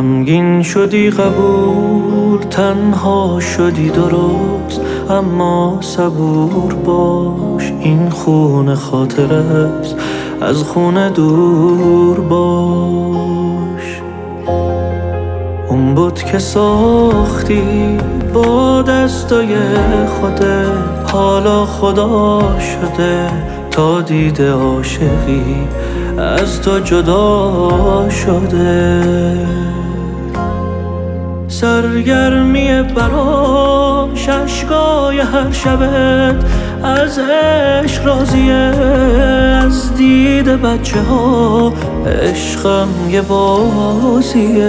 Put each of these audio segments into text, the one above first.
غمگین شدی قبول، تنها شدی درست، اما صبور باش، این خون خاطر است، از خون دور باش. اون بود که ساختی با دستای خودت، حالا خدا شده تا دیده عاشقی از تو جدا شده. سرگرمی براش اشکای هر شبت، از عشق راضیه، از دید بچه ها عشقم یه بازیه.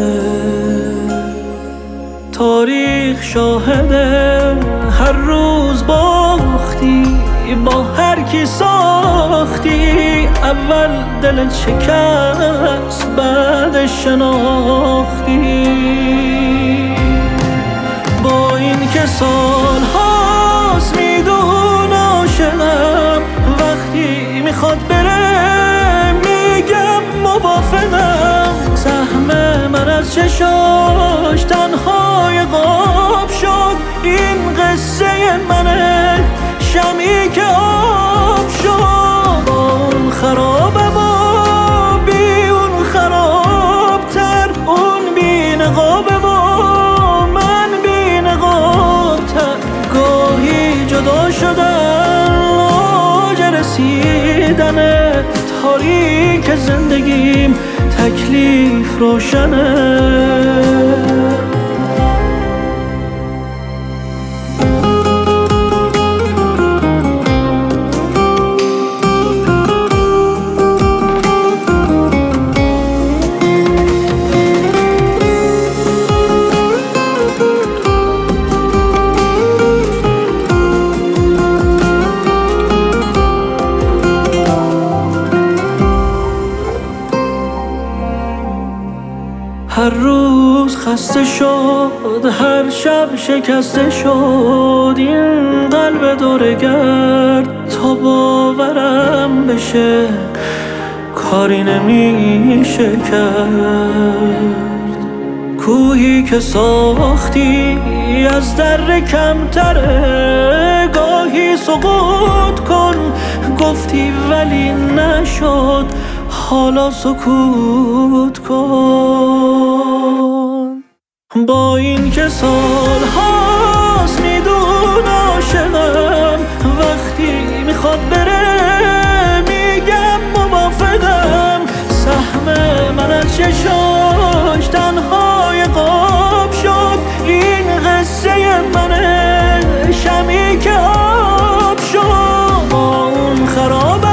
تاریخ شاهده هر روز باختی، با هر کی ساختی، اول دلت شکست بعد شناختی. با این که سال هاست میدون عاشقم، وقتی میخواد بره میگم موافقم. سهم من از چشاش تنهای غاب شد، این قصه منه، شمی که آب شد. اون خرابه و بی اون خرابتر، اون بی نقابه و من بی نقابتر. گاهی جدا شدن لاج رسیدنه، تاریک زندگیم تکلیف روشنه. هر روز خسته شد، هر شب شکسته شد، این قلب دوره گرد تا باورم بشه کاری نمیشه کرد. کوهی که ساختی از در کمتره، گاهی سقوط کن گفتی ولی نشد، حالا سکوت کن. با این که سال هاست میدون عاشقم، وقتی میخواد بره میگم موافقم. سهم من از چشاش تنهای غاب شد، این قصه منه، شمی که آب شد. با اون خرابه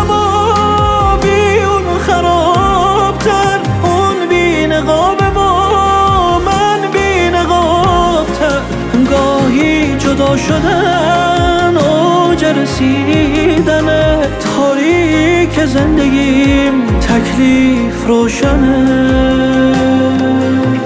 جدا شدن اوج رسیدن، تاریک زندگیم تکلیف روشنه.